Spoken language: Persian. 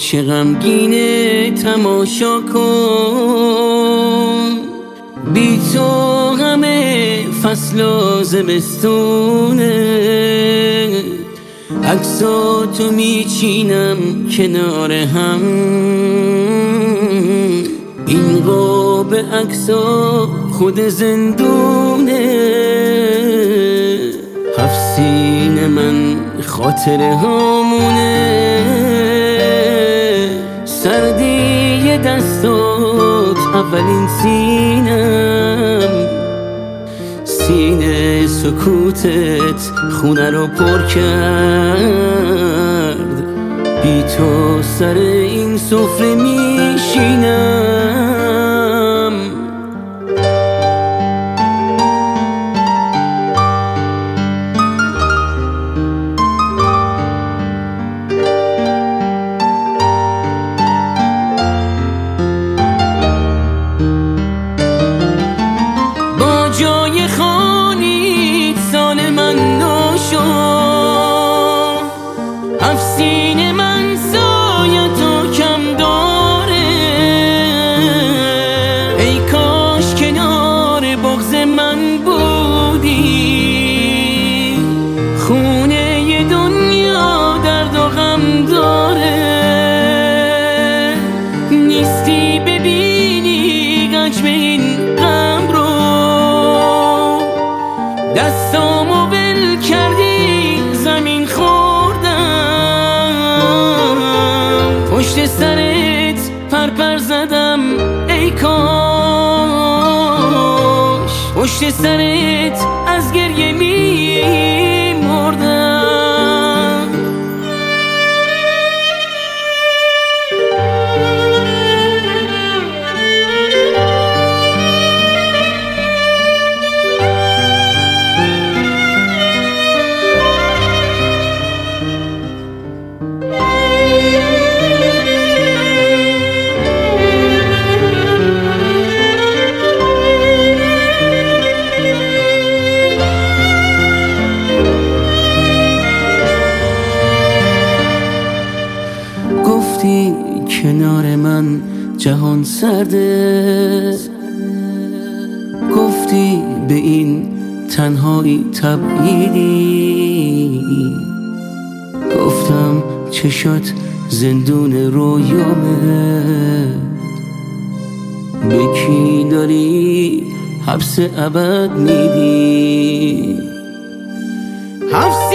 چه غمگینه تماشا کن، بی تو همه فصل و زمستونه. عکساتو میچینم کنار هم، این قاب عکسا خود زندونه. هفت سینه من خاطره هامونه، سردی دستات اولین سینم. سینه سکوتت خونه رو پر کرد، بی تو سر این سفره میشینم. با جای خانیت سال من ناشو، افسین من سایتو کم داره. ای کاش کنار بغض من بودی، خونه دنیا درد و غم داره. نیستی ببینی حجم این غم رو، دستامو ول کردی زمین خوردم. پشت سرت پرپر زدم ای کاش، پشت سرت از گریه میمردم. گفتی کنار من جهان سرده، گفتی به این تنهایی تبعیدی. گفتم چشات زندون رویامه، به کی داری حبس ابد میدی؟